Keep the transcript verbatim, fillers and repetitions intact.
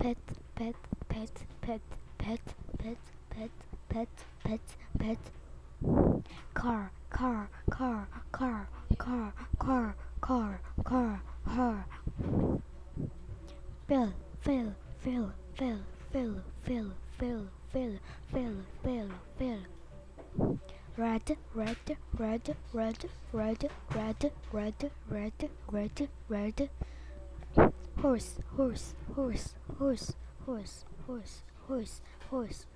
pet, pet, pet, pet, pet, pet, pet, pet, pet, pet. Car, car, car, car, car, car, car, car, car. Fill, fill, fill, fill, fill, fill, fill, fill, fill, fill, fill. Red, red, red, red, red, red, red, red, red, red. Horse, horse, horse, horse, horse, horse, horse, horse,